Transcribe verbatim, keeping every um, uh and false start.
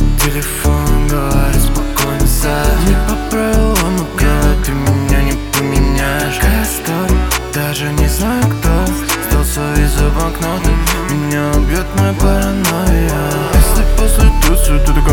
Телефон говорит спокойно, сядь. Не по правилам играю, ты меня не поменяешь. Какая история, даже не знаю кто сдался из-за банкноты. Меня убьет моя паранойя. Если после тусы, то так